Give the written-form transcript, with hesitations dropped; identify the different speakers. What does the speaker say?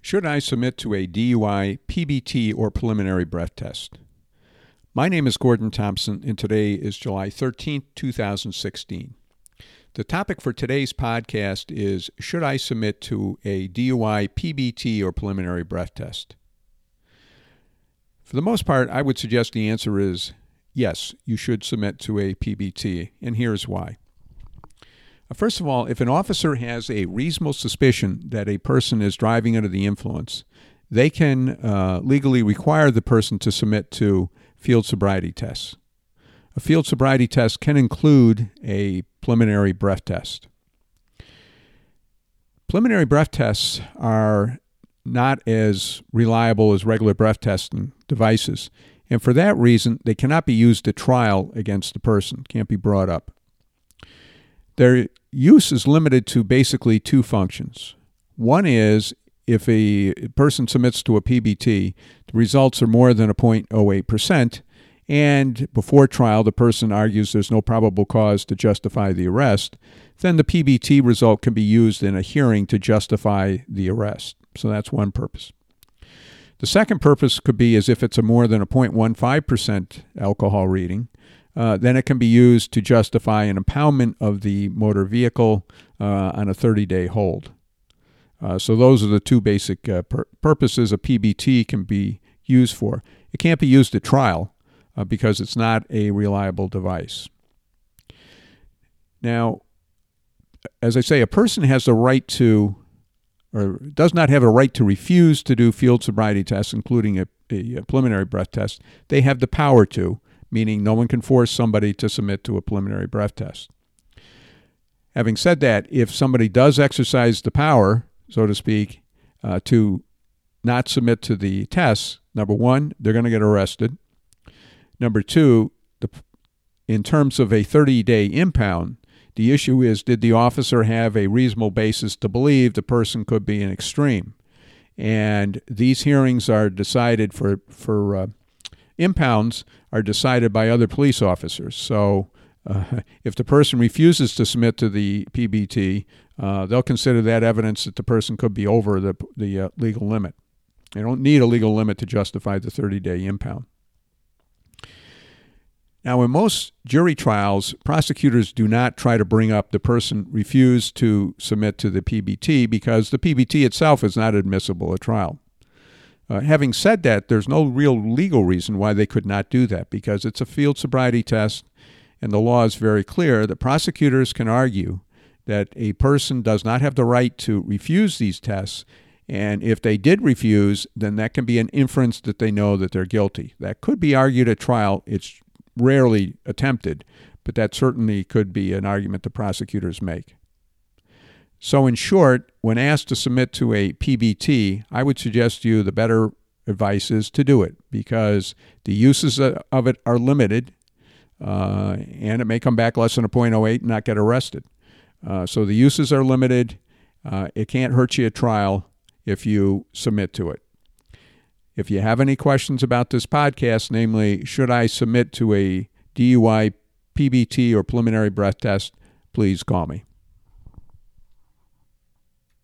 Speaker 1: Should I submit to a DUI, PBT, or preliminary breath test? My name is Gordon Thompson, and today is July 13th, 2016. The topic for today's podcast is, should I submit to a DUI, PBT, or preliminary breath test? For the most part, I would suggest the answer is yes, you should submit to a PBT, and here's why. First of all, if an officer has a reasonable suspicion that a person is driving under the influence, they can legally require the person to submit to field sobriety tests. A field sobriety test can include a preliminary breath test. Preliminary breath tests are not as reliable as regular breath testing devices, and for that reason, they cannot be used at trial against the person, can't be brought up. Their use is limited to basically two functions. One is if a person submits to a PBT, the results are more than 0.08%, and before trial the person argues there's no probable cause to justify the arrest, then the PBT result can be used in a hearing to justify the arrest. So that's one purpose. The second purpose could be as if it's a more than 0.15% alcohol reading. Then it can be used to justify an impoundment of the motor vehicle on a 30-day hold. So those are the two basic purposes a PBT can be used for. It can't be used at trial because it's not a reliable device. Now, as I say, a person has the right to, or does not have a right to refuse to do field sobriety tests, including a preliminary breath test. They have the power to, meaning no one can force somebody to submit to a preliminary breath test. Having said that, if somebody does exercise the power, so to speak, to not submit to the tests, number one, they're going to get arrested. Number two, in terms of a 30-day impound, the issue is, did the officer have a reasonable basis to believe the person could be an extreme? And these hearings are decided for impounds are decided by other police officers. So if the person refuses to submit to the PBT, they'll consider that evidence that the person could be over the legal limit. They don't need a legal limit to justify the 30-day impound. Now, in most jury trials, prosecutors do not try to bring up the person refused to submit to the PBT because the PBT itself is not admissible at trial. Having said that, there's no real legal reason why they could not do that because it's a field sobriety test, and the law is very clear that prosecutors can argue that a person does not have the right to refuse these tests, and if they did refuse, then that can be an inference that they know that they're guilty. That could be argued at trial. It's rarely attempted, but that certainly could be an argument the prosecutors make. So in short, when asked to submit to a PBT, I would suggest to you the better advice is to do it because the uses of it are limited and it may come back less than 0.08 and not get arrested. So the uses are limited. It can't hurt you at trial if you submit to it. If you have any questions about this podcast, namely, should I submit to a DUI, PBT, or preliminary breath test, please call me.